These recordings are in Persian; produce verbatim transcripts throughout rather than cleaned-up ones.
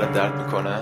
سرت درد میکنه؟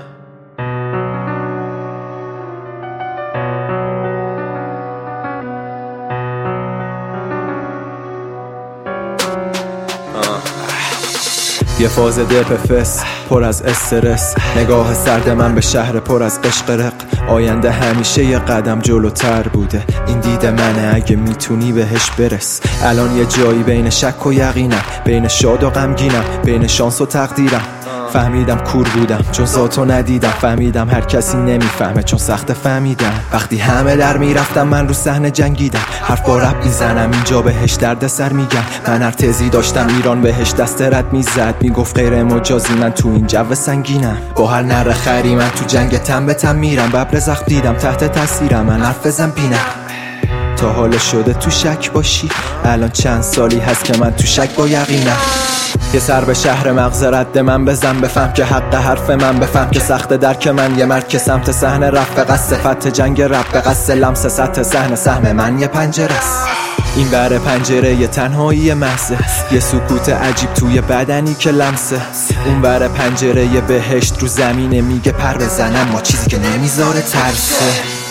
یه فاز دپفس پر از استرس، نگاه سرد من به شهر پر از عشق رق. آینده همیشه یه قدم جلوتر بوده، این دید منه اگه میتونی بهش برس. الان یه جایی بین شک و یقینم، بین شاد و غمگینم، بین شانس و تقدیرم. فهمیدم کور بودم چون ذاتو ندیدم، فهمیدم هر کسی نمیفهمه چون سخت فهمیدم. وقتی همه در میرفتم من رو صحنه جنگیدم، حرف با رپ میزنم اینجا بهش درد سر میگم. من هر تزی داشتم ایران بهش دست رد میزد، میگفت غیر مجازی من تو این جو سنگینم. با هر نره خری من تو جنگ تن به تن میرم، ببر زخم دیدم تحت تاثیرم، من حرف بزن بینم. تا حالا شده تو شک باشی؟ الان چند سالی هست که من تو شک با یقینم. یه سر به شهر مغز رد من بزن، بفهم که حق حرف من، بفهم که سخت درک من. یه مرد که سمت صحنه رفت به قصد فتح جنگ رپ، به قصد لمس سطح صحنه. سهم من یه پنجره است، این بره پنجره یه تنهایی محضه، یه سکوت عجیب توی بدنی که لمسه. اون بره پنجره یه بهشت رو زمینه، میگه پر بزنم ما چیزی که نمیذاره ترسه.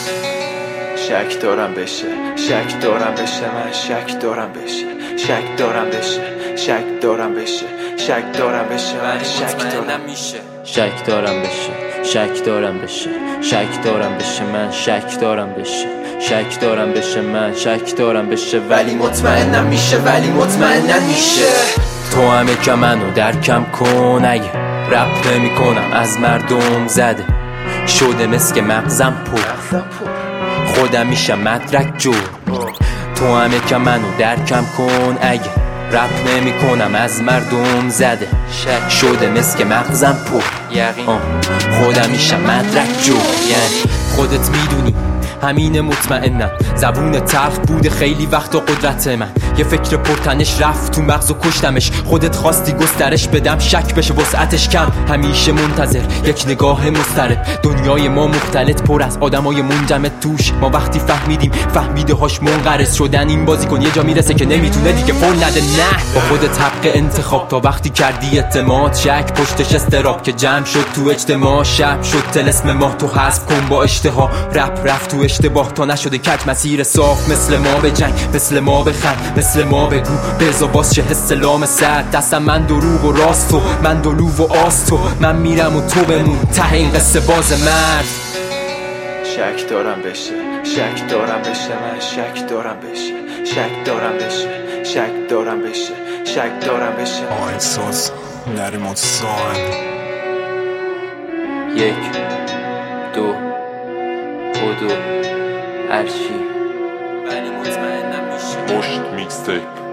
شک دارم بشه، شک دارم بشه، من شک دارم بشه، شک دارم بشه، شک دارم بشه، شک دارم بشه، من شک دارم میشه. شک دارم بشه، شک دارم بشه، شک دارم بشه، من شک دارم بشه، شک دارم بشه، من شک دارم بشه، ولی مطمئنم میشه، ولی مطمئنم میشه. تو همه که منو درکم کن، اگه رپ نمی کنم از مردم زده شده مسک مغزم پر، خودم میشم مدرک جور. تو همه که منو درکم کن، اگه رپ نمی کنم از مردم زده شده مسک مغزم پر، خودم میشم مدرک جور. یعنی خودت میدونی همین مطمئنم، زبون تلخ بوده خیلی وقت و قدرت من. یه فکر پرتنش رفت تو مغز و کشتمش، خودت خواستی گسترش بدم شک بشه وسعتش کم. همیشه منتظر یک نگاه مضطرب، دنیای ما مختلط پر از آدمای منجمد توش. ما وقتی فهمیدیم فهمیده هاش منقرض شدن، این بازی کن یه جا میرسه که نمیتونه دیگه فول نده. نه با خودت حق انتخاب، تا وقتی کردی اعتماد شک پشتش استراب که جمع شد تو اجتماع. شب شد طلسم ماه تو حذف کن با اشتها، رپ رفت تو اشتباه تا نشده کج مسیر صاف. مثل ما به جنگ، مثل ما بخند، مثل ما بگو بزا باز چه حس لام سرد. دستم من دروغ و راست تو، من دلو و آس تو، من میرم و تو بمون ته این قصه باز مرد. شک دارم بشه، شک دارم بشه، من شک دارم بشه، شک دارم بشه، شک دارم بشه، شک دارم بشه. آهنگساز نریمان ساهن. یک دو بدو هرچی، ولی مطمئنم میشه. مشت میکستیپ.